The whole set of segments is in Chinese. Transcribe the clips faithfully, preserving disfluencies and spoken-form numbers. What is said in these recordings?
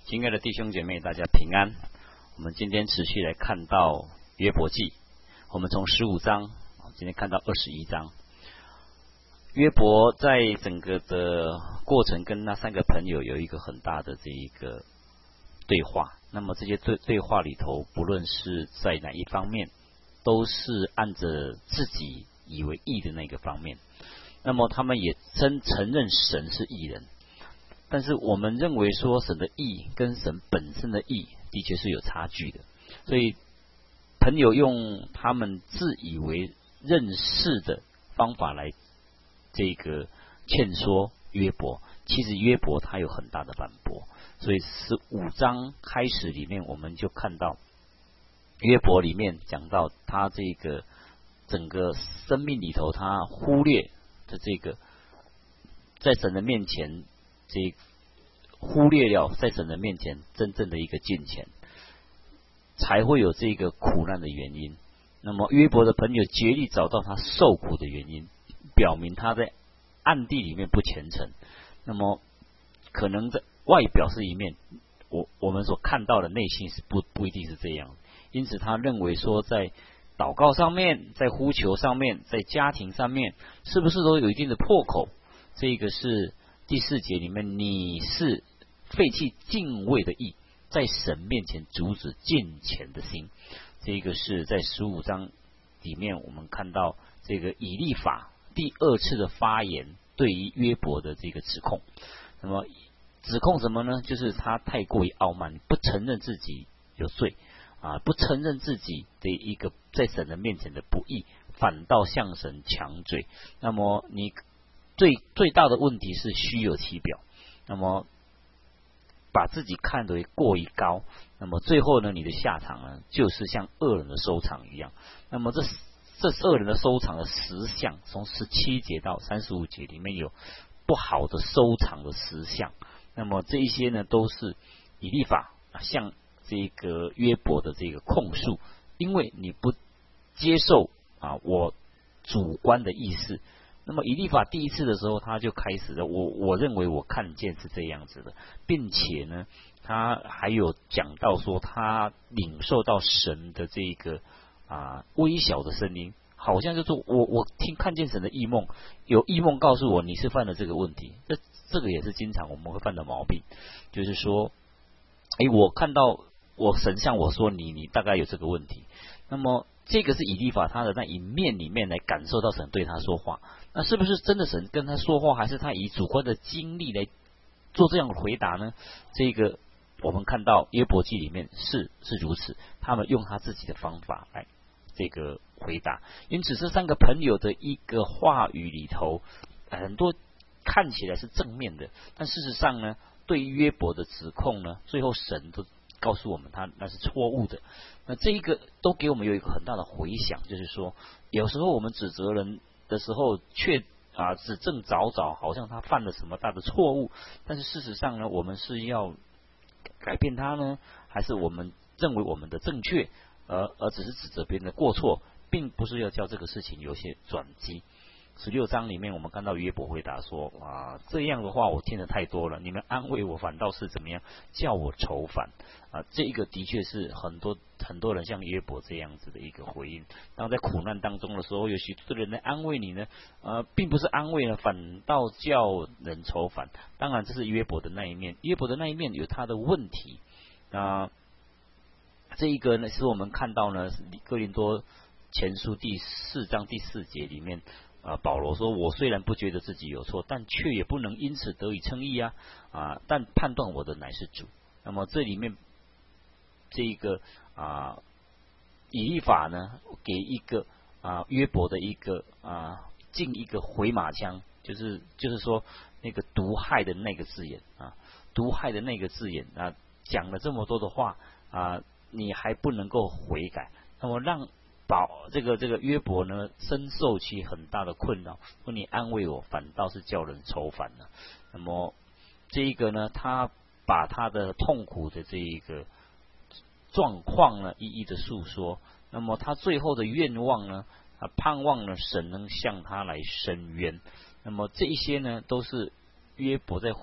亲爱的弟兄姐妹，大家平安。我们今天持续来看到约伯记，我们从十五章今天看到二十一章。约伯在整个的过程跟那三个朋友有一个很大的这一个对话，那么这些对对话里头，不论是在哪一方面，都是按着自己以为义的那个方面。那么他们也真承认神是义人，但是我们认为说神的义跟神本身的义的确是有差距的，所以朋友用他们自以为认识的方法来这个劝说约伯，其实约伯他有很大的反驳。所以十五章开始里面，我们就看到约伯里面讲到他这个整个生命里头，他忽略的这个在神的面前，这忽略了在神的面前真正的一个敬虔，才会有这个苦难的原因。那么约伯的朋友竭力找到他受苦的原因，表明他在暗地里面不虔诚。那么可能在外表是一面，我我们所看到的内心是不不一定是这样。因此他认为说，在祷告上面，在呼求上面，在家庭上面，是不是都有一定的破口？这个是第四节里面，你是废弃敬畏的义，在神面前阻止敬虔的心。这个是在十五章里面我们看到这个以利法第二次的发言对于约伯的这个指控。那么指控什么呢？就是他太过于傲慢，不承认自己有罪啊，不承认自己的一个在神的面前的不义，反倒向神强罪。那么你最最大的问题是虚有其表，那么把自己看得过于高，那么最后呢，你的下场呢，就是像恶人的收场一样。那么这这是恶人的收场的实相，从十七节到三十五节里面有不好的收场的实相。那么这一些呢，都是以利法向这个约伯的这个控诉，因为你不接受啊我主观的意思。那么以利法第一次的时候，他就开始了，我我认为我看见是这样子的，并且呢，他还有讲到说，他领受到神的这个啊微小的声音，好像就是我我听看见神的异梦，有异梦告诉我你是犯了这个问题。这这个也是经常我们会犯的毛病，就是说，哎，我看到我神向我说你你大概有这个问题，那么这个是以利法他的那一面里面来感受到神对他说话。那是不是真的神跟他说话，还是他以主观的经历来做这样的回答呢？这个我们看到约伯记里面是是如此，他们用他自己的方法来这个回答。因此这三个朋友的一个话语里头，很多看起来是正面的，但事实上呢，对于约伯的指控呢，最后神都告诉我们他那是错误的。那这一个都给我们有一个很大的回响，就是说有时候我们指责人的时候，却啊指正早早，好像他犯了什么大的错误，但是事实上呢，我们是要改变他呢，还是我们认为我们的正确，而而只是指责别人的过错，并不是要叫这个事情有些转机。十六章里面我们看到约伯回答说，啊这样的话我听得太多了，你们安慰我反倒是怎么样叫我愁烦啊。这个的确是很多很多人像约伯这样子的一个回应。当在苦难当中的时候，有许多的人来安慰你呢，呃并不是安慰呢，反倒叫人愁烦。当然这是约伯的那一面，约伯的那一面有他的问题啊。这一个呢是我们看到呢哥林多前书第四章第四节里面啊，保罗说，我虽然不觉得自己有错，但却也不能因此得以称义啊啊！但判断我的乃是主。那么这里面这一个啊以利法呢，给一个啊约伯的一个啊进一个回马枪，就是就是说那个毒害的那个字眼啊，毒害的那个字眼啊，讲了这么多的话啊，你还不能够悔改，那么让保这个这个约伯呢，深受其很大的困扰。说你安慰我，反倒是叫人愁烦了。那么这一个呢，他把他的痛苦的这一个状况呢，一一的诉说。那么他最后的愿望呢，啊，盼望呢神能向他来伸冤。那么这一些呢，都是约伯在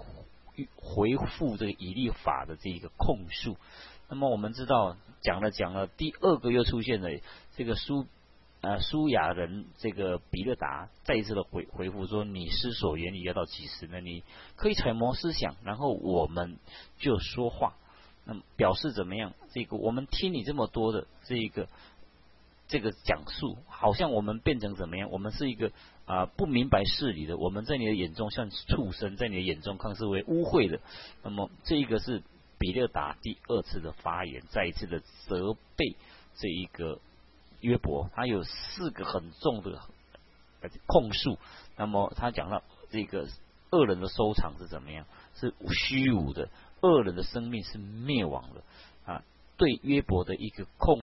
回复这个以利法的这一个控诉。那么我们知道讲了讲了，第二个又出现了这个苏呃苏亚人这个比勒达再一次的回回复说，你思所言语要到几时呢？你可以揣摩思想，然后我们就说话。那么表示怎么样？这个我们听你这么多的这一个这个讲述，好像我们变成怎么样？我们是一个啊、呃、不明白事理的，我们在你的眼中像畜生，在你的眼中看是为污秽的。那么这一个是比勒达第二次的发言，再一次的责备这一个约伯，他有四个很重的控诉。那么他讲到这个恶人的收场是怎么样？是虚无的，恶人的生命是灭亡的啊！对约伯的一个控